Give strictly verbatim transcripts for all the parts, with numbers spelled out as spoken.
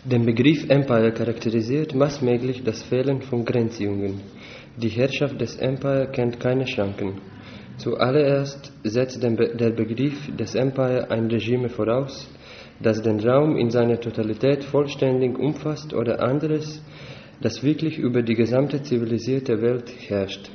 Den Begriff Empire charakterisiert maßgeblich das Fehlen von Grenzziehungen. Die Herrschaft des Empire kennt keine Schranken. Zuallererst setzt der Begriff des Empire ein Regime voraus, das den Raum in seiner Totalität vollständig umfasst oder anderes, das wirklich über die gesamte zivilisierte Welt herrscht.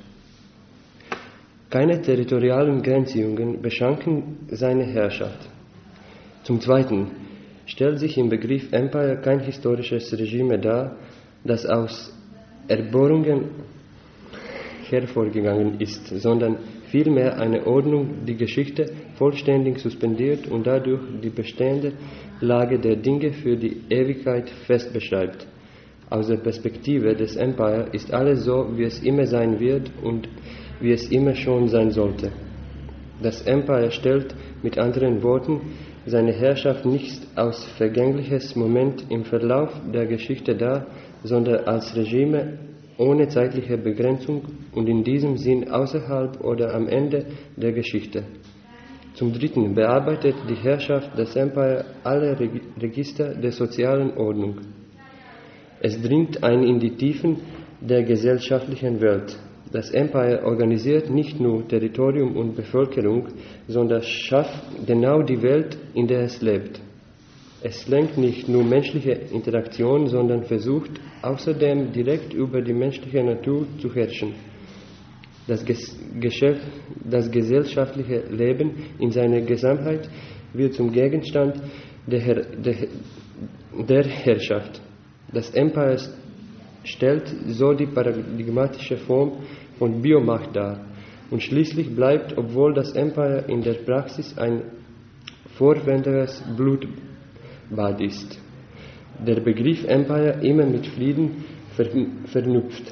Keine territorialen Grenzziehungen beschränken seine Herrschaft. Zum Zweiten stellt sich im Begriff Empire kein historisches Regime dar, das aus Eroberungen hervorgegangen ist, sondern vielmehr eine Ordnung, die Geschichte vollständig suspendiert und dadurch die bestehende Lage der Dinge für die Ewigkeit fest beschreibt. Aus der Perspektive des Empire ist alles so, wie es immer sein wird und wie es immer schon sein sollte. Das Empire stellt, mit anderen Worten, seine Herrschaft nicht als vergängliches Moment im Verlauf der Geschichte dar, sondern als Regime ohne zeitliche Begrenzung und in diesem Sinn außerhalb oder am Ende der Geschichte. Zum Dritten bearbeitet die Herrschaft des Empire alle Register der sozialen Ordnung. Es dringt ein in die Tiefen der gesellschaftlichen Welt. Das Empire organisiert nicht nur Territorium und Bevölkerung, sondern schafft genau die Welt, in der es lebt. Es lenkt nicht nur menschliche Interaktion, sondern versucht außerdem direkt über die menschliche Natur zu herrschen. Das, Geschäft, das gesellschaftliche Leben in seiner Gesamtheit wird zum Gegenstand der, Her der, der Herrschaft. Das Empire stellt so die paradigmatische Form von Biomacht dar und schließlich bleibt, obwohl das Empire in der Praxis ein vorwendiges Blutbad ist, der Begriff Empire immer mit Frieden verknüpft,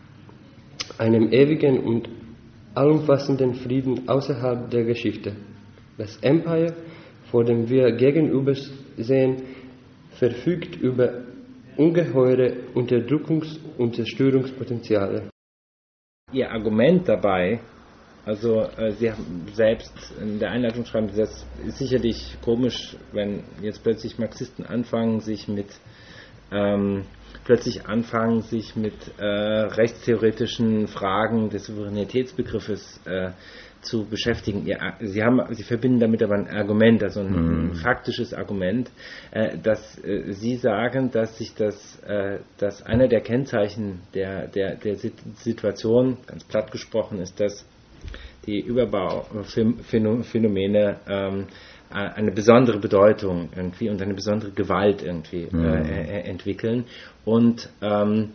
einem ewigen und allumfassenden Frieden außerhalb der Geschichte. Das Empire, vor dem wir gegenübersehen, verfügt über ungeheure Unterdrückungs- und Zerstörungspotenziale. Ihr Argument dabei, also äh, Sie haben selbst in der Einleitung schreiben, das ist sicherlich komisch, wenn jetzt plötzlich Marxisten anfangen, sich mit ähm, plötzlich anfangen, sich mit äh, rechtstheoretischen Fragen des Souveränitätsbegriffes äh, zu beschäftigen. Ja, Sie haben, Sie verbinden damit aber ein Argument, also ein, mhm. ein faktisches Argument, äh, dass äh, Sie sagen, dass sich das, äh, dass einer der Kennzeichen der, der, der Situation, ganz platt gesprochen, ist, dass die Überbauphänomene ähm, eine besondere Bedeutung irgendwie und eine besondere Gewalt irgendwie mhm. äh, entwickeln und ähm,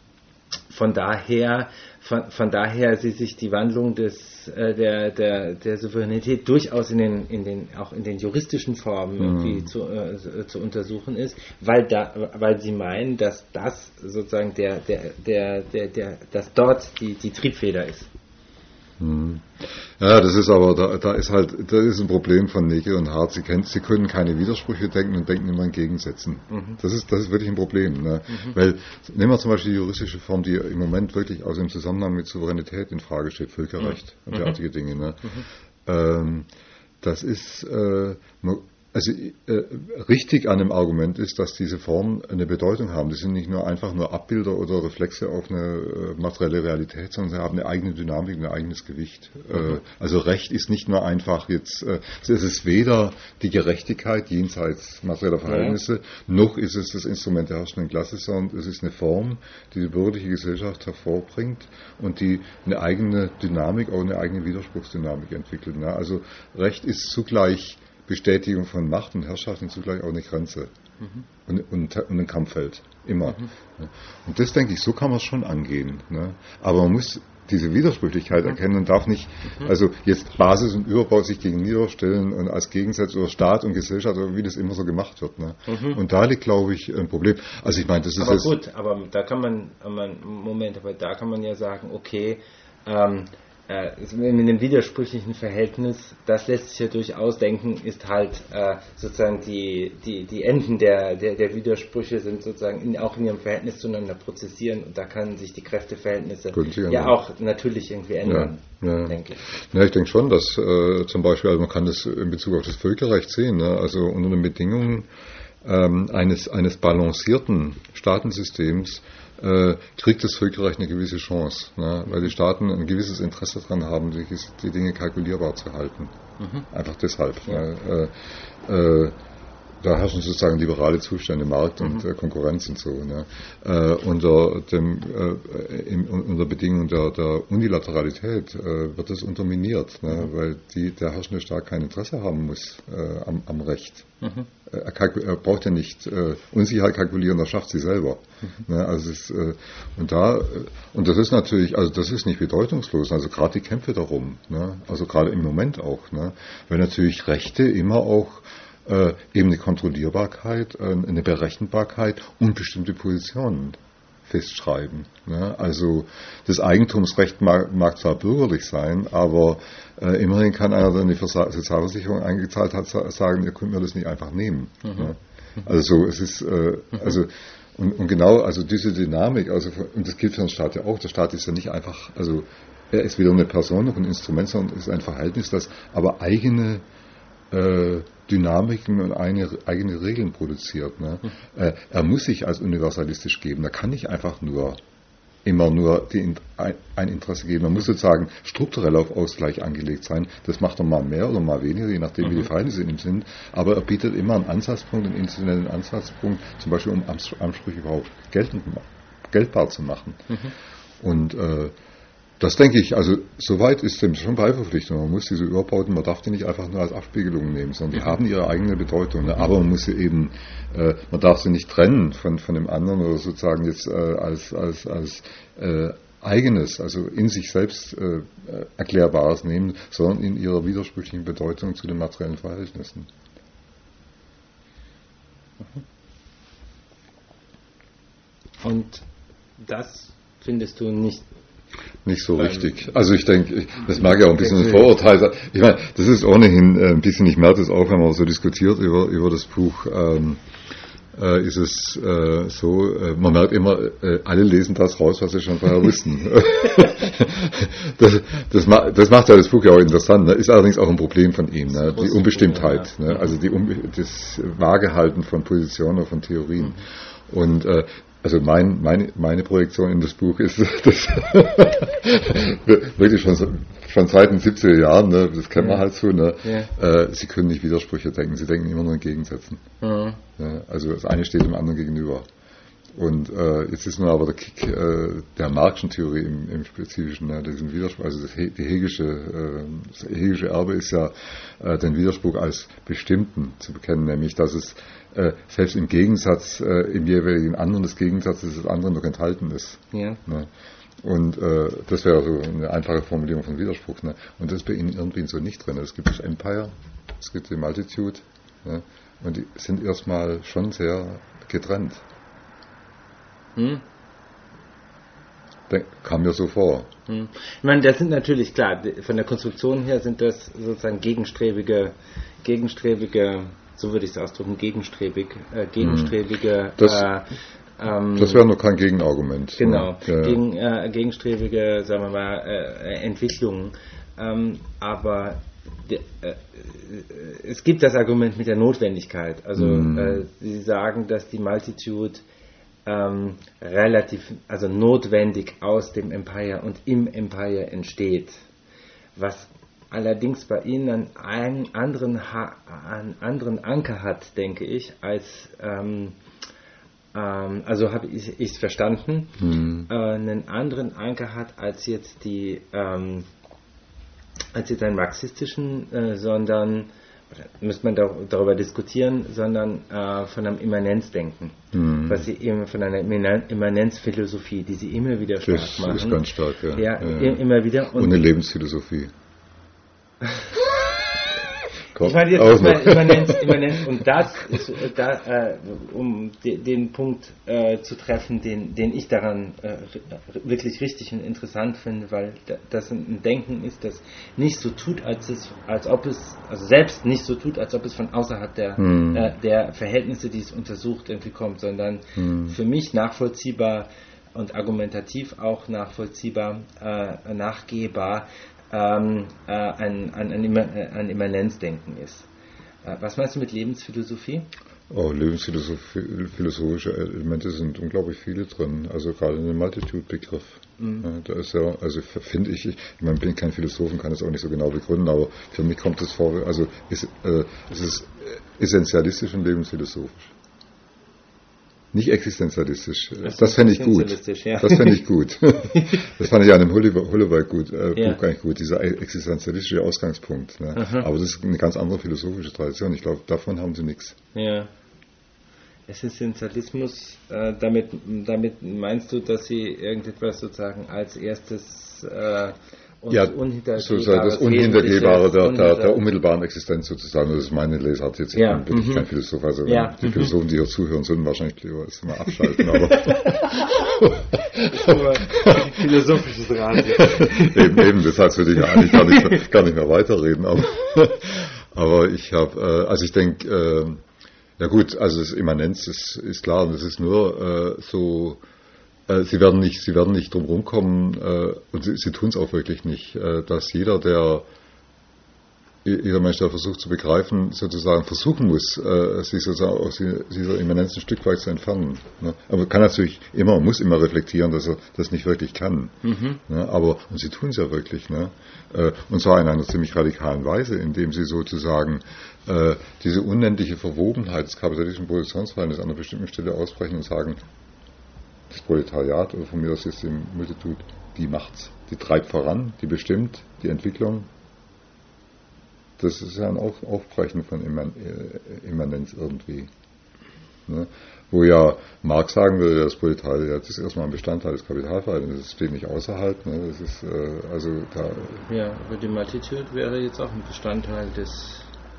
von daher von, von daher sie sich die Wandlung des äh, der, der der Souveränität durchaus in den in den auch in den juristischen Formen irgendwie mhm. zu, äh, zu untersuchen ist, weil da weil sie meinen, dass das sozusagen der der der der, der dass dort die die Triebfeder ist. Hm. Ja, das ist aber, da, da ist halt, das ist ein Problem von Nägel und Hart. Sie, können, Sie können keine Widersprüche denken und denken immer in Gegensätzen. Mhm. Das ist, das ist wirklich ein Problem, ne? Mhm. Weil, nehmen wir zum Beispiel die juristische Form, die im Moment wirklich aus dem Zusammenhang mit Souveränität in Frage steht, Völkerrecht mhm. und derartige Dinge, ne? Mhm. Ähm, das ist, äh, also äh, richtig an dem Argument ist, dass diese Formen eine Bedeutung haben. Die sind nicht nur einfach nur Abbilder oder Reflexe auf eine äh, materielle Realität, sondern sie haben eine eigene Dynamik, ein eigenes Gewicht. Mhm. Äh, also Recht ist nicht nur einfach jetzt, äh, es ist weder die Gerechtigkeit jenseits materieller Verhältnisse, ja. noch ist es das Instrument der herrschenden Klasse, sondern es ist eine Form, die die bürgerliche Gesellschaft hervorbringt und die eine eigene Dynamik, auch eine eigene Widerspruchsdynamik entwickelt. Ne? Also Recht ist zugleich Bestätigung von Macht und Herrschaft und zugleich auch eine Grenze mhm. und, und, und ein Kampffeld, immer. Mhm. Und das, denke ich, so kann man es schon angehen. Ne? Aber man muss diese Widersprüchlichkeit mhm. erkennen und darf nicht, mhm. also jetzt Basis und Überbau sich gegenüberstellen und als Gegensatz oder Staat und Gesellschaft, wie das immer so gemacht wird. Ne? Mhm. Und da liegt, glaube ich, ein Problem. Also ich meine, das ist aber jetzt gut, aber da kann man, Moment, aber da kann man ja sagen, okay, ähm, Äh, in einem widersprüchlichen Verhältnis, das lässt sich ja durchaus denken, ist halt äh, sozusagen die, die, die Enden der, der, der Widersprüche sind sozusagen in, auch in ihrem Verhältnis zueinander prozessieren und da können sich die Kräfteverhältnisse ja auch natürlich irgendwie ändern, ja, ja. denke ich. Ja, ich denke schon, dass äh, zum Beispiel, also man kann das in Bezug auf das Völkerrecht sehen, ne? Also unter den Bedingungen ähm, eines, eines balancierten Staatensystems äh, kriegt das Völkerrecht eine gewisse Chance, ne? Weil die Staaten ein gewisses Interesse daran haben, die, die Dinge kalkulierbar zu halten. Mhm. Einfach deshalb. Ja. Ne? Äh, äh, Da herrschen sozusagen liberale Zustände, Markt und mhm. äh, Konkurrenz und so. Ne? Äh, unter, dem, äh, im, unter Bedingungen der, der Unilateralität äh, wird das unterminiert, ne? Mhm. Weil die, der herrschende Staat kein Interesse haben muss äh, am, am Recht. Mhm. Er, kalku- er braucht ja nicht äh, Unsicherheit kalkulieren, er schafft sie selber. Mhm. Ne? Also es, äh, und da und das ist natürlich, also das ist nicht bedeutungslos. Also gerade die Kämpfe darum, ne? Also gerade im Moment auch, ne? Weil natürlich Rechte immer auch Äh, eben eine Kontrollierbarkeit, äh, eine Berechenbarkeit und bestimmte Positionen festschreiben. Ne? Also das Eigentumsrecht mag, mag zwar bürgerlich sein, aber äh, immerhin kann einer, der eine Versa- Sozialversicherung eingezahlt hat, sa- sagen, ihr könnt mir das nicht einfach nehmen. Mhm. Ne? Also es ist, äh, also und, und genau, also diese Dynamik, also und das gilt für den Staat ja auch. Der Staat ist ja nicht einfach, also er ist weder eine Person noch ein Instrument, sondern ist ein Verhältnis, das aber eigene äh, Dynamiken und eine, eigene Regeln produziert. Ne? Mhm. Äh, er muss sich als universalistisch geben. Er kann nicht einfach nur immer nur die, ein Interesse geben. Er muss sozusagen strukturell auf Ausgleich angelegt sein. Das macht er mal mehr oder mal weniger, je nachdem, mhm. wie die Verhältnisse in ihm sind. Aber er bietet immer einen Ansatzpunkt, einen institutionellen Ansatzpunkt, zum Beispiel um Ansprüche überhaupt geltend, geltbar zu machen. Mhm. Und äh, das denke ich, also soweit ist dem schon Beiverpflichtung. Man muss diese Überbauten, man darf die nicht einfach nur als Abspiegelung nehmen, sondern die haben ihre eigene Bedeutung. Ne? Aber man muss sie eben, äh, man darf sie nicht trennen von, von dem anderen oder sozusagen jetzt äh, als, als, als äh, eigenes, also in sich selbst äh, Erklärbares nehmen, sondern in ihrer widersprüchlichen Bedeutung zu den materiellen Verhältnissen. Und das findest du nicht Nicht so richtig. Also ich denke, das mag ja auch ein bisschen ein Vorurteil sein. Ich meine, das ist ohnehin ein bisschen, ich merke das auch, wenn man so diskutiert über, über das Buch, ähm, äh, ist es äh, so, äh, man merkt immer, äh, alle lesen das raus, was sie schon vorher wussten. das, das, ma- das macht ja das Buch ja auch interessant, ne? Ist allerdings auch ein Problem von ihm, ne? Die Unbestimmtheit, ne? Also die Un- das Waagehalten von Positionen oder von Theorien. Und äh, Also mein, meine, meine Projektion in das Buch ist, das wirklich schon, schon seit den siebziger Jahren, ne, das kennen wir halt so, ne, ja. äh, sie können nicht Widersprüche denken, sie denken immer nur in Gegensätzen. Mhm. Ja, also das eine steht dem anderen gegenüber. Und äh, jetzt ist nur aber der Kick äh, der Marxischen Theorie im, im Spezifischen, ne, diesen Widerspruch, also das, He- die Hegelische, äh, das Hegelische Erbe ist ja äh, den Widerspruch als Bestimmten zu bekennen, nämlich dass es äh, selbst im Gegensatz, äh, im jeweiligen anderen des Gegensatzes des anderen noch enthalten ist. Ja. Ne? Und äh, das wäre so eine einfache Formulierung von Widerspruch. Ne? Und das ist bei Ihnen irgendwie so nicht drin. Es gibt das Empire, es gibt die Multitude, ne? Und die sind erstmal schon sehr getrennt. Hm. Kam mir so vor. Hm. Ich meine, das sind natürlich, klar, von der Konstruktion her sind das sozusagen gegenstrebige, gegenstrebige, so würde ich es ausdrücken, gegenstrebig, äh, gegenstrebige, das, äh, ähm, das wäre noch kein Gegenargument. Genau, ja. gegen, äh, gegenstrebige, sagen wir mal, äh, Entwicklungen. Ähm, aber de, äh, es gibt das Argument mit der Notwendigkeit. Also hm. äh, Sie sagen, dass die Multitude Ähm, relativ, also notwendig aus dem Empire und im Empire entsteht. Was allerdings bei Ihnen einen anderen, ha- einen anderen Anker hat, denke ich, als, ähm, ähm, also habe ich es verstanden, mhm. äh, einen anderen Anker hat als jetzt die, ähm, als jetzt einen marxistischen, äh, sondern müsste man darüber diskutieren, sondern äh, von einem Immanenzdenken, mhm. was sie eben von einer Immanenzphilosophie, die sie immer wieder stark das machen. Das ist ganz stark, ja. Ja, ja. immer wieder. Und, und eine Lebensphilosophie. Ich meine jetzt mal Immanenz, Immanenz und das ist, da, äh, um de, den Punkt äh, zu treffen, den, den ich daran äh, wirklich richtig und interessant finde, weil das ein Denken ist, das nicht so tut, als es, als ob es, also selbst nicht so tut, als ob es von außerhalb der, hm. äh, der Verhältnisse, die es untersucht, irgendwie kommt, sondern hm. für mich nachvollziehbar und argumentativ auch nachvollziehbar, äh, nachgehbar, Ähm, äh, ein, ein, ein, ein Immanenzdenken ist. Äh, was meinst du mit Lebensphilosophie? Oh, lebensphilosophische Elemente sind unglaublich viele drin, also gerade in dem Multitude-Begriff. Mhm. Ja, da ist ja, also finde ich, ich, ich meine, bin kein Philosoph und kann es auch nicht so genau begründen, aber für mich kommt es vor, also ist, äh, es ist essentialistisch und lebensphilosophisch. Nicht existenzialistisch. Das, das fände ich gut. Ja. Das fände ich gut. Das fand ich an dem Hullewald gut, äh, ja. Buch gar nicht gut, dieser existenzialistische Ausgangspunkt. Ne? Aber das ist eine ganz andere philosophische Tradition. Ich glaube, davon haben sie nichts. Ja. Existenzialismus, äh, damit, damit meinst du, dass sie irgendetwas sozusagen als erstes äh, und ja, sozusagen das Unhintergehbare der, der, der unmittelbaren Existenz sozusagen. Das ist meine Lesart jetzt. Ich ja. bin wirklich mhm. kein Philosoph. Also ja. die Philosophen, die hier zuhören, sollen wahrscheinlich lieber das mal abschalten. Aber philosophisches Radio. eben, eben, deshalb würde ich ja eigentlich gar nicht, gar nicht mehr weiterreden. Aber, aber ich habe, äh, also ich denke, äh, ja gut, also das Immanenz ist, ist klar, und das ist nur äh, so. Sie werden nicht, sie werden nicht drum rumkommen, äh, und sie, sie tun es auch wirklich nicht, äh, dass jeder, der, jeder Mensch, der versucht zu begreifen, sozusagen versuchen muss, äh, sich sozusagen aus dieser Immanenz ein Stück weit zu entfernen. Ne? Aber man kann natürlich immer, muss immer reflektieren, dass er das nicht wirklich kann. Mhm. Ne? Aber, und sie tun es ja wirklich, ne? Äh, und zwar in einer ziemlich radikalen Weise, indem sie sozusagen äh, diese unendliche Verwobenheit des kapitalistischen Produktionsverhältnisses an einer bestimmten Stelle ausbrechen und sagen, das Proletariat oder von mir aus ist die Multitude, die macht's, die treibt voran, die bestimmt die Entwicklung. Das ist ja ein Aufbrechen von Immanenz irgendwie. Ne? Wo ja Marx sagen würde, das Proletariat ist erstmal ein Bestandteil des Kapitalverhältnisses, das steht nicht außerhalb. Ne? Das ist, äh, also da ja, aber die Multitude wäre jetzt auch ein Bestandteil des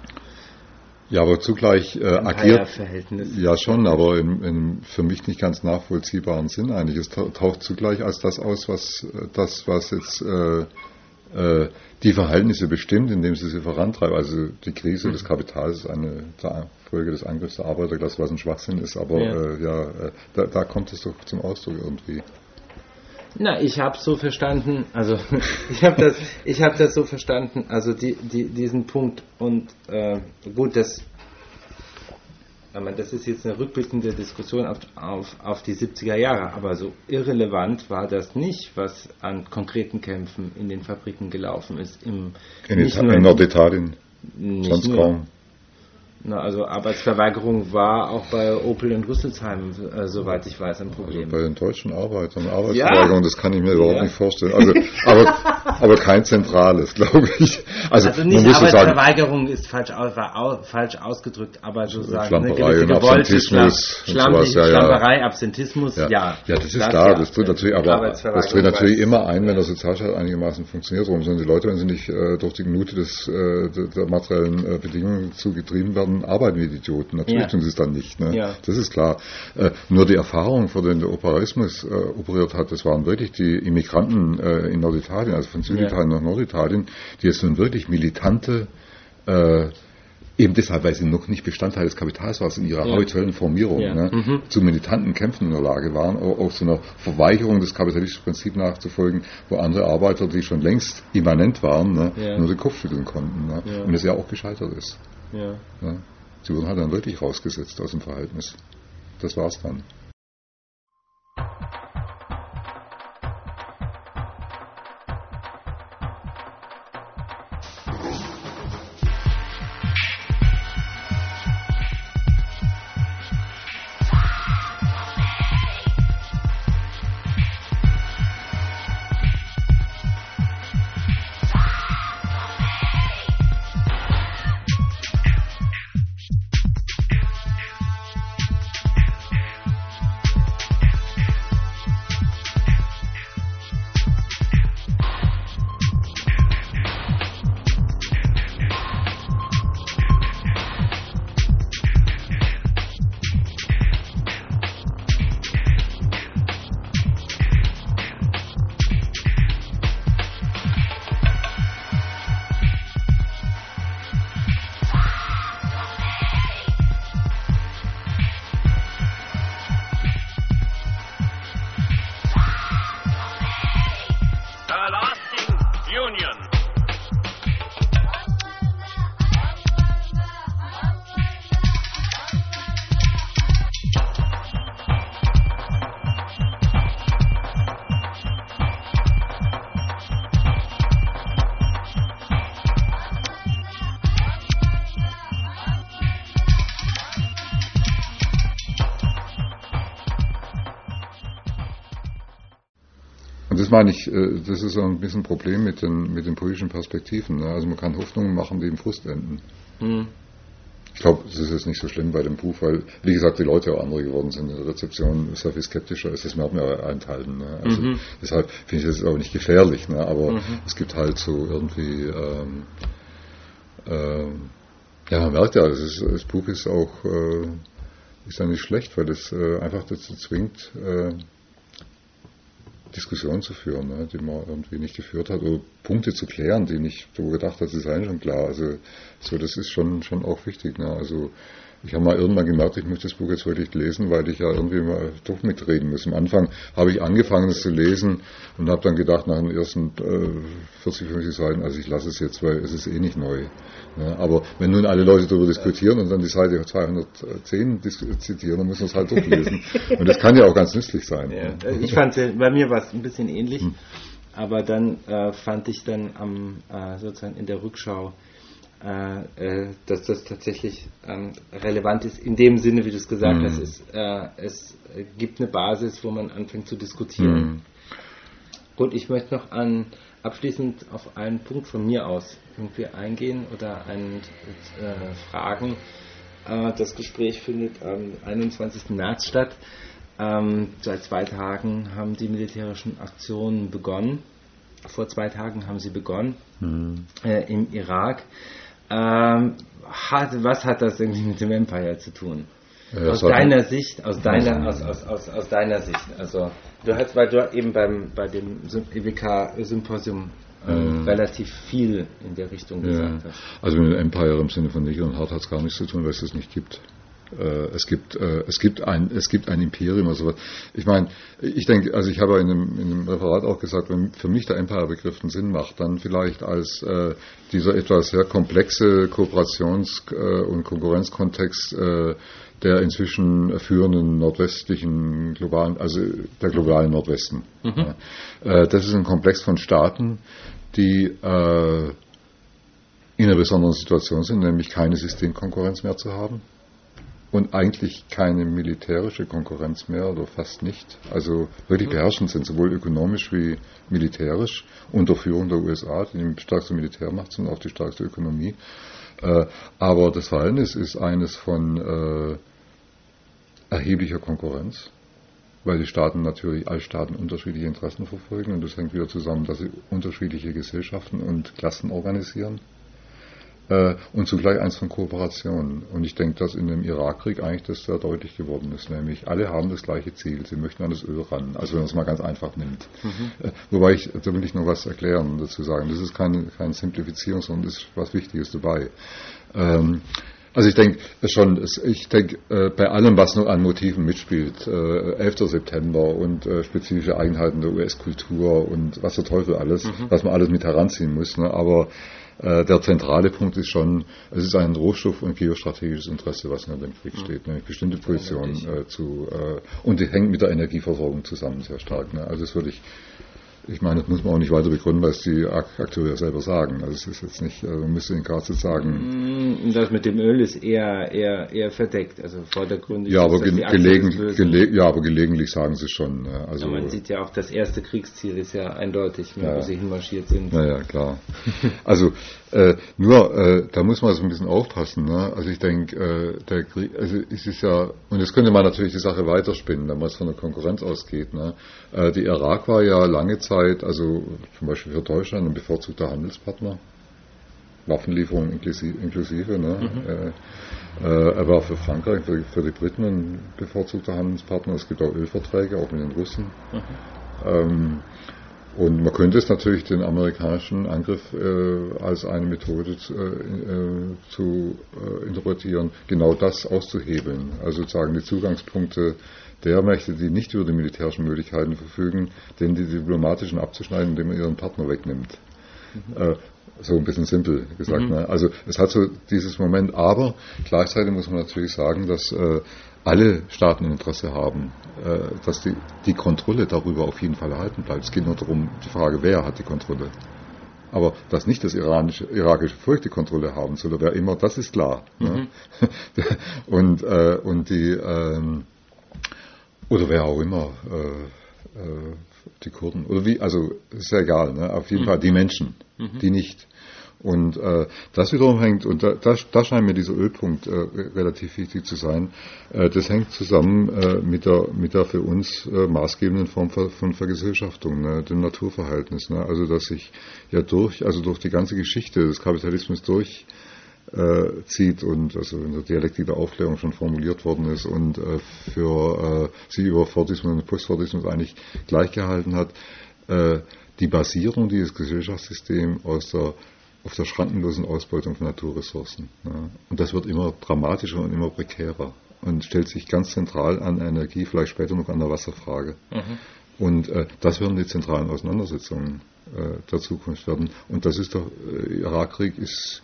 Ja, aber zugleich äh, agiert, ja schon, aber in, in für mich nicht ganz nachvollziehbaren Sinn eigentlich. Es taucht zugleich als das aus, was das, was jetzt äh, äh, die Verhältnisse bestimmt, indem sie sie vorantreiben. Also die Krise mhm. des Kapitals ist eine Folge des Angriffs der Arbeiterklasse, was ein Schwachsinn ist, aber ja, äh, ja äh, da, da kommt es doch zum Ausdruck irgendwie. Na, ich habe so verstanden, also ich habe das, ich habe das so verstanden, also die, die, diesen Punkt und äh, gut, das, ich meine, das ist jetzt eine rückblickende Diskussion auf, auf, auf die siebziger Jahre, aber so irrelevant war das nicht, was an konkreten Kämpfen in den Fabriken gelaufen ist. Im, in, Ita- in Norditalien, sonst nur, kaum. Na, also Arbeitsverweigerung war auch bei Opel in Rüsselsheim, äh, soweit ich weiß, ein Problem. Also bei den deutschen Arbeitern, Arbeitsverweigerung, ja. Das kann ich mir überhaupt ja. nicht vorstellen. Also, aber, aber kein zentrales, glaube ich. Also, also nicht Arbeitsverweigerung sagen, ist falsch, war au, falsch ausgedrückt, aber sozusagen Schlamperei und Absentismus Schlam, Schlam, und sowas, ja, Schlamperei, Absentismus, ja. Ja, ja das ist das klar, das tritt natürlich, aber das tritt natürlich immer ein, wenn der Sozialstaat einigermaßen funktioniert. Warum sollen die Leute, wenn sie nicht äh, durch die Minute des, äh, der materiellen äh, Bedingungen zugetrieben werden, arbeiten wie die Idioten. Natürlich ja. tun sie es dann nicht. Ne? Ja. Das ist klar. Äh, nur die Erfahrung, vor denen der Operarismus äh, operiert hat, das waren wirklich die Immigranten äh, in Norditalien, also von Süditalien ja. nach Norditalien, die jetzt nun wirklich militante, äh, eben deshalb, weil sie noch nicht Bestandteil des Kapitals waren, in ihrer ja. habituellen Formierung, ja. ne, mhm. zu militanten Kämpfen in der Lage waren, auch, auch zu einer Verweigerung des kapitalistischen Prinzips nachzufolgen, wo andere Arbeiter, die schon längst immanent waren, ne, ja. nur den Kopf schütteln konnten. Ne, ja. Und es ja auch gescheitert ist. Ja. Ja. Sie wurden halt dann wirklich rausgesetzt aus dem Verhältnis. Das war's dann. Und das meine ich, das ist so ein bisschen ein Problem mit den, mit den politischen Perspektiven. Ne? Also man kann Hoffnungen machen, die im Frust enden. Mhm. Ich glaube, das ist jetzt nicht so schlimm bei dem Buch, weil, wie gesagt, die Leute auch andere geworden sind. In der Rezeption sehr viel skeptischer ist, das merkt man ja einteilen. Ne? Also mhm. deshalb finde ich das auch nicht gefährlich, ne? Aber mhm. es gibt halt so irgendwie, ähm, ähm, ja, man merkt ja, das, ist, das Buch ist auch, äh, ist ja nicht schlecht, weil es äh, einfach dazu zwingt, äh, Diskussionen zu führen, ne, die man irgendwie nicht geführt hat, oder Punkte zu klären, die nicht so gedacht hat, sie seien schon klar. Also so, das ist schon schon auch wichtig. Ne? Also ich habe mal irgendwann gemerkt, ich möchte das Buch jetzt wirklich lesen, weil ich ja irgendwie mal doch mitreden muss. Am Anfang habe ich angefangen, es zu lesen und habe dann gedacht, nach den ersten äh, vierzig, fünfzig Seiten, also ich lasse es jetzt, weil es ist eh nicht neu. Ne? Aber wenn nun alle Leute darüber diskutieren und dann die Seite zweihundertzehn zitieren, dann müssen wir es halt durchlesen. Und das kann ja auch ganz nützlich sein. Ja, ich fand, bei mir war es ein bisschen ähnlich, hm. aber dann äh, fand ich dann am äh, sozusagen in der Rückschau, Äh, dass das tatsächlich ähm, relevant ist, in dem Sinne, wie du es gesagt mm. hast, ist, äh, es gibt eine Basis, wo man anfängt zu diskutieren. Mm. Und ich möchte noch an, abschließend auf einen Punkt von mir aus irgendwie eingehen oder einen, äh, fragen. Äh, das Gespräch findet am einundzwanzigsten März statt. Ähm, seit zwei Tagen haben die militärischen Aktionen begonnen. Vor zwei Tagen haben sie begonnen mm. äh, im Irak. Ähm, hat, was hat das irgendwie mit dem Empire zu tun? Ja, aus deiner Sicht, aus deiner, aus, aus, aus, aus deiner Sicht. Also du hast, weil du eben beim bei dem E W K-Symposium äh, ähm, relativ viel in der Richtung ja. gesagt hast. Also mit dem Empire im Sinne von Neger und Hart hat es gar nichts zu tun, weil es das nicht gibt. Äh, es gibt äh, es gibt ein es gibt ein Imperium oder sowas. Ich meine, ich denke, also ich habe ja in einem, in einem Referat auch gesagt, wenn für mich der Empire-Begriff einen Sinn macht, dann vielleicht als äh, dieser etwas sehr komplexe Kooperations- äh, und Konkurrenzkontext äh, der inzwischen führenden nordwestlichen globalen, also der globalen Nordwesten. Mhm. Ja. Äh, das ist ein Komplex von Staaten, die äh, in einer besonderen Situation sind, nämlich keine Systemkonkurrenz mehr zu haben. Und eigentlich keine militärische Konkurrenz mehr oder fast nicht. Also wirklich beherrschend sind, sowohl ökonomisch wie militärisch, unter Führung der U S A, die die stärkste Militärmacht sind, auch die stärkste Ökonomie. Äh, aber das Verhältnis ist eines von äh, erheblicher Konkurrenz, weil die Staaten natürlich als Staaten unterschiedliche Interessen verfolgen und das hängt wieder zusammen, dass sie unterschiedliche Gesellschaften und Klassen organisieren. Und zugleich eins von Kooperation. Und ich denke, dass in dem Irakkrieg eigentlich das sehr deutlich geworden ist, nämlich alle haben das gleiche Ziel, sie möchten an das Öl ran, also wenn man es mal ganz einfach nimmt. Mhm. Wobei, ich, da will ich noch was erklären und dazu sagen, das ist keine, keine Simplifizierung, sondern ist was Wichtiges dabei. Ähm, Also ich denke schon, ich denke bei allem, was noch an Motiven mitspielt, elfter September und spezifische Eigenheiten der U S-Kultur und was der Teufel alles, mhm. was man alles mit heranziehen muss, ne? Aber der zentrale Punkt ist schon, es ist ein Rohstoff- und geostrategisches Interesse, was in dem Krieg mhm. steht, nämlich bestimmte Positionen äh, zu, äh, und die hängt mit der Energieversorgung zusammen sehr stark. Ne? Also das würde ich Ich meine, das muss man auch nicht weiter begründen, weil es die Akteure ja selber sagen. Also es ist jetzt nicht, also man müsste in Graz jetzt sagen. Das mit dem Öl ist eher eher eher verdeckt, also vordergründig. Ja, aber, ge gelegen, gele ja, aber gelegentlich sagen sie schon. Also ja, man sieht ja auch, das erste Kriegsziel ist ja eindeutig, ja, wo sie hinmarschiert sind. Naja, klar. Also äh, nur, äh, da muss man so ein bisschen aufpassen. Ne? Also ich denke, äh, der Krieg, also es ist ja, und jetzt könnte man natürlich die Sache weiterspinnen, wenn man von der Konkurrenz ausgeht. Ne? Äh, die Irak war ja lange Zeit, also zum Beispiel für Deutschland ein bevorzugter Handelspartner, Waffenlieferungen inklusive, inklusive ne? Mhm. Äh, äh, er war für Frankreich, für, für die Briten ein bevorzugter Handelspartner. Es gibt auch Ölverträge, auch mit den Russen. Mhm. Ähm, und man könnte es natürlich den amerikanischen Angriff äh, als eine Methode zu, äh, zu äh, interpretieren, genau das auszuhebeln. Also sozusagen die Zugangspunkte der Mächte, die nicht über die militärischen Möglichkeiten verfügen, denen die diplomatischen abzuschneiden, indem man ihren Partner wegnimmt. Mhm. Äh, so ein bisschen simpel gesagt. Mhm. Ne? Also es hat so dieses Moment, aber gleichzeitig muss man natürlich sagen, dass äh, alle Staaten ein Interesse haben, äh, dass die, die Kontrolle darüber auf jeden Fall erhalten bleibt. Es geht nur darum, die Frage, wer hat die Kontrolle. Aber dass nicht das iranische, irakische Volk die Kontrolle haben soll, oder wer immer, das ist klar. Mhm. Ne? und, äh, und die, ähm, oder wer auch immer, äh, die Kurden. Oder wie, also ist ja egal, ne? Auf jeden mhm. Fall die Menschen, mhm. die nicht. Und äh, das wiederum hängt, und da, da, da scheint mir dieser Ölpunkt äh, relativ wichtig zu sein, äh, das hängt zusammen äh, mit der mit der für uns äh, maßgebenden Form von Vergesellschaftung, ne, dem Naturverhältnis. Ne? Also dass sich ja durch, also durch die ganze Geschichte des Kapitalismus durch äh, zieht und also in der Dialektik der Aufklärung schon formuliert worden ist und äh, für äh, sie über Fordismus und Postfordismus eigentlich gleichgehalten hat, äh, die Basierung dieses Gesellschaftssystems aus der auf der schrankenlosen Ausbeutung von Naturressourcen. Ja. Und das wird immer dramatischer und immer prekärer und stellt sich ganz zentral an Energie, vielleicht später noch an der Wasserfrage. Mhm. Und äh, das werden die zentralen Auseinandersetzungen äh, der Zukunft werden. Und das ist der äh, Irakkrieg, ist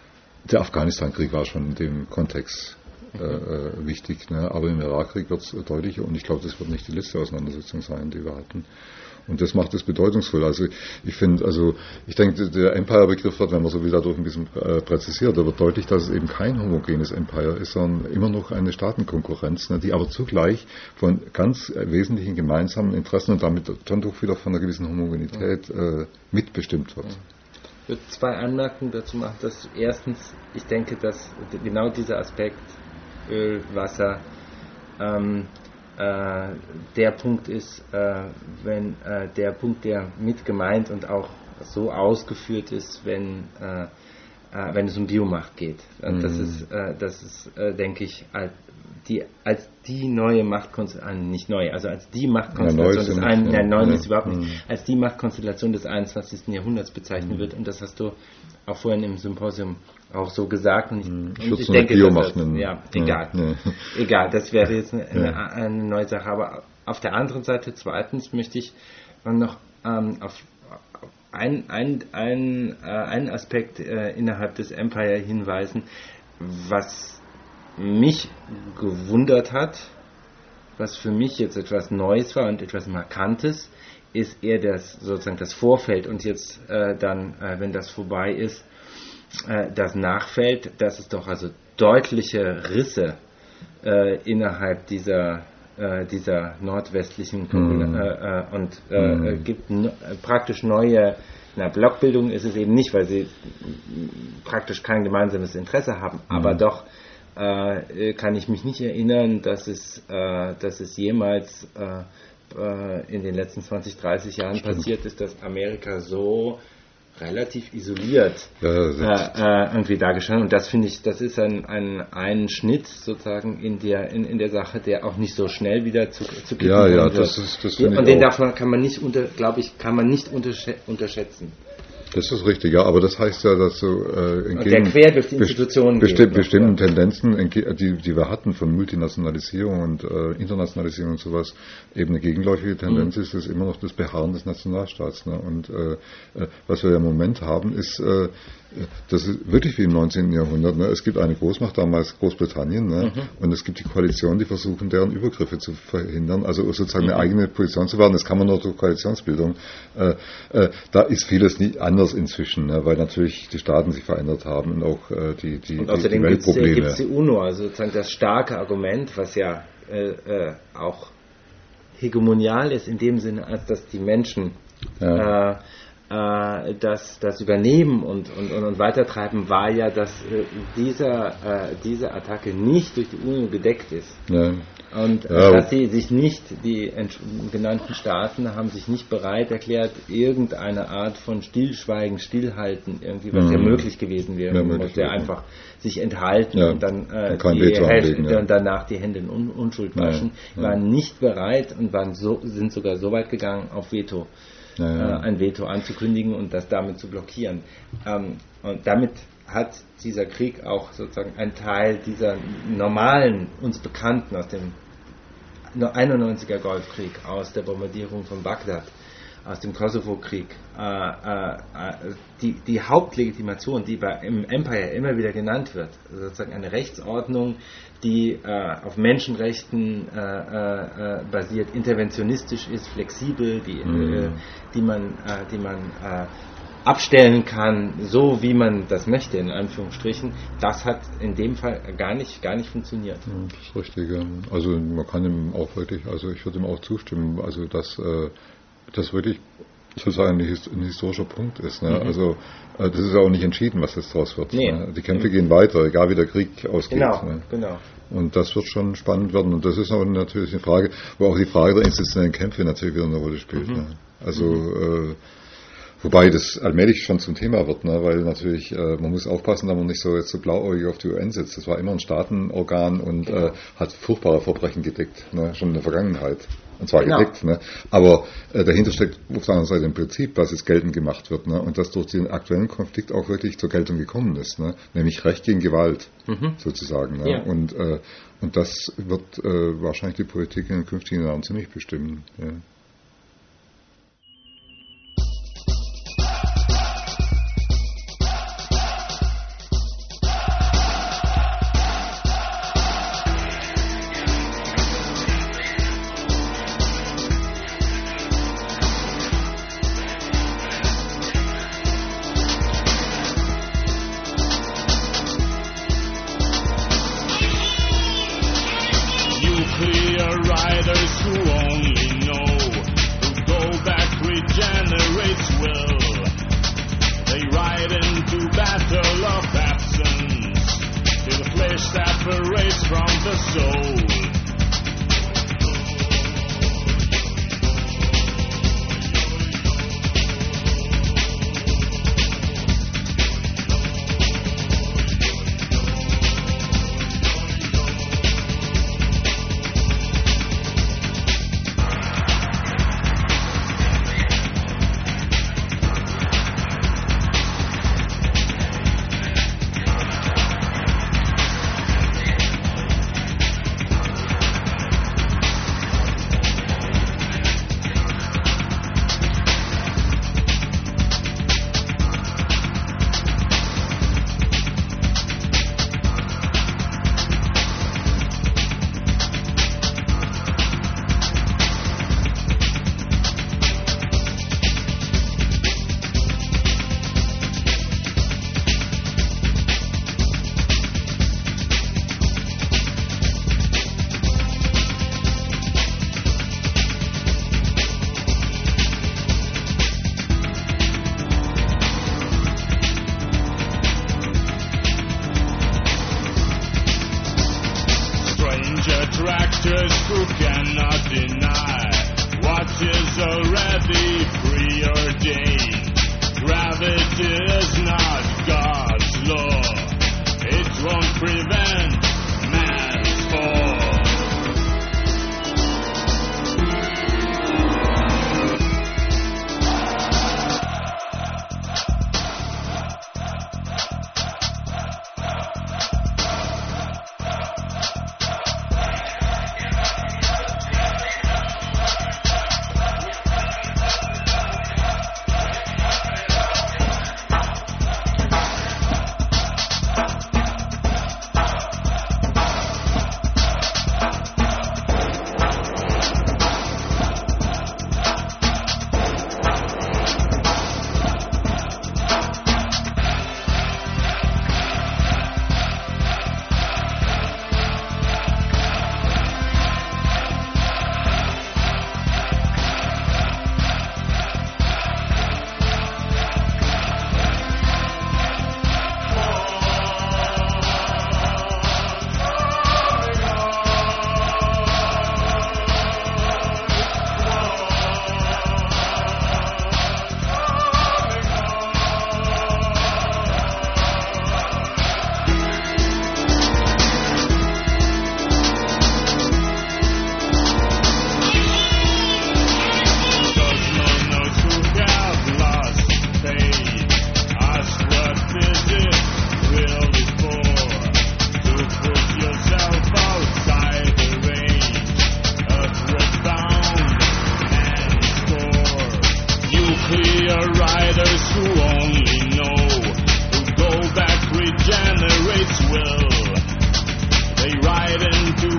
der Afghanistan-Krieg war schon in dem Kontext äh, äh, wichtig, ne? Aber im Irakkrieg wird es deutlicher und ich glaube, das wird nicht die letzte Auseinandersetzung sein, die wir hatten. Und das macht es bedeutungsvoll. Also ich finde, also ich denke, der Empire-Begriff wird, wenn man so will, dadurch ein bisschen äh, präzisiert. Da wird deutlich, dass es eben kein homogenes Empire ist, sondern immer noch eine Staatenkonkurrenz, ne, die aber zugleich von ganz äh, wesentlichen gemeinsamen Interessen und damit dann doch wieder von einer gewissen Homogenität äh, mitbestimmt wird. Ich würde zwei Anmerkungen dazu machen. Dass erstens, ich denke, dass genau dieser Aspekt Öl, Wasser, ähm, Äh, der Punkt ist, äh, wenn äh, der Punkt, der mit gemeint und auch so ausgeführt ist, wenn äh, äh, wenn es um Biomacht geht. Mhm. Das ist, äh, das ist, äh, denke ich, als die als die neue Machtkonstellation, äh, nicht neu, also als die Machtkonstellation ja, des ein, ja, neuen ja. ist überhaupt nicht, mhm. als die Machtkonstellation des einundzwanzigsten Jahrhunderts bezeichnet mhm. wird. Und das hast du auch vorhin im Symposium auch so gesagt. Und ich, mhm. und ich denke, das, das, ja, egal, ja. egal, das wäre jetzt eine, eine, eine neue Sache. Aber auf der anderen Seite, zweitens möchte ich noch ähm, auf ein, ein, ein, äh, einen Aspekt äh, innerhalb des Empire hinweisen, was mich gewundert hat, was für mich jetzt etwas Neues war und etwas Markantes, ist eher das sozusagen das Vorfeld und jetzt äh, dann, äh, wenn das vorbei ist, äh, das Nachfeld, dass es doch also deutliche Risse äh, innerhalb dieser äh, dieser nordwestlichen mm. äh, äh, und äh, mm. gibt n- praktisch neue. Na, Blockbildung ist es eben nicht, weil sie praktisch kein gemeinsames Interesse haben, mm. aber doch äh, kann ich mich nicht erinnern, dass es, äh, dass es jemals äh, äh, in den letzten zwanzig, dreißig Jahren Stimmt. passiert ist, dass Amerika so relativ isoliert ja, äh, äh, irgendwie dargestellt. Und das finde ich, das ist ein, ein, ein Schnitt sozusagen in der, in, in der Sache, der auch nicht so schnell wieder zu, zu kippen ja, ja, wird. Das ist, das und den davon kann man nicht unter, glaube ich, kann man nicht untersch- unterschätzen. Das ist richtig, ja, aber das heißt ja, dass so äh, entgegen der quer durch die Institutionen besti- geht, bestimmten ja. Tendenzen, entge- die, die wir hatten von Multinationalisierung und äh, Internationalisierung und sowas, eben eine gegenläufige Tendenz mhm. ist, ist immer noch das Beharren des Nationalstaats. Ne? Und äh, was wir ja im Moment haben, ist, äh, das ist wirklich wie im neunzehnten Jahrhundert. Ne? Es gibt eine Großmacht, damals Großbritannien, ne? mhm. und es gibt die Koalition, die versuchen, deren Übergriffe zu verhindern, also sozusagen mhm. eine eigene Position zu werden. Das kann man nur durch Koalitionsbildung. Äh, äh, da ist vieles nicht anders inzwischen, ne? weil natürlich die Staaten sich verändert haben und auch äh, die, die, und außerdem die Weltprobleme. Gibt es die UNO, also sozusagen das starke Argument, was ja äh, äh, auch hegemonial ist in dem Sinne, als dass die Menschen ja. äh, äh, das, das Übernehmen und, und, und, und Weitertreiben war ja, dass äh, dieser, äh, diese Attacke nicht durch die UNO gedeckt ist. Ja. Und ja, dass sie sich nicht, die ent- genannten Staaten haben sich nicht bereit erklärt, irgendeine Art von Stillschweigen, Stillhalten, irgendwie, was mhm. ja möglich gewesen wäre. Man musste ja einfach sich enthalten ja. und dann äh, und die anlegen, ja. und danach die Hände in Un- Unschuld waschen, ja. Ja. waren nicht bereit und waren so, sind sogar so weit gegangen, auf Veto, ja, ja. Äh, ein Veto anzukündigen und das damit zu blockieren. Ähm, und damit hat dieser Krieg auch sozusagen einen Teil dieser normalen, uns bekannten aus dem einundneunziger Golfkrieg, aus der Bombardierung von Bagdad, aus dem Kosovo-Krieg, äh, äh, die, die Hauptlegitimation, die bei, im Empire immer wieder genannt wird, also sozusagen eine Rechtsordnung, die äh, auf Menschenrechten äh, äh, basiert, interventionistisch ist, flexibel, die, mm. äh, die man, äh, die man äh, abstellen kann, so wie man das möchte, in Anführungsstrichen, das hat in dem Fall gar nicht, gar nicht funktioniert. Ja, das ist richtig. Ja. Also man kann ihm auch wirklich, also ich würde ihm auch zustimmen, also dass äh, das wirklich sozusagen ein historischer Punkt ist. Ne? Mhm. Also äh, das ist auch nicht entschieden, was jetzt draus wird. Nee. Ne? Die Kämpfe mhm. gehen weiter, egal wie der Krieg ausgeht. Genau, ne? genau. Und das wird schon spannend werden. Und das ist auch natürlich eine Frage, wo auch die Frage der institutionellen Kämpfe natürlich wieder eine Rolle spielt. Mhm. Ne? Also mhm. äh, wobei das allmählich schon zum Thema wird, ne? Weil natürlich, äh, man muss aufpassen, dass man nicht so jetzt so blauäugig auf die U N sitzt. Das war immer ein Staatenorgan und genau. äh, hat furchtbare Verbrechen gedeckt, ne? Schon in der Vergangenheit. Und zwar genau. gedeckt, ne? Aber äh, dahinter steckt auf der anderen Seite ein Prinzip, dass es geltend gemacht wird, ne? Und dass durch den aktuellen Konflikt auch wirklich zur Geltung gekommen ist, ne? Nämlich Recht gegen Gewalt, mhm. sozusagen. Ne? Ja. Und, äh, und das wird äh, wahrscheinlich die Politik in den künftigen Jahren ziemlich bestimmen. Ja.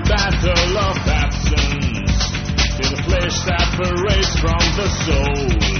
Battle of absence, till the flesh separates from the soul.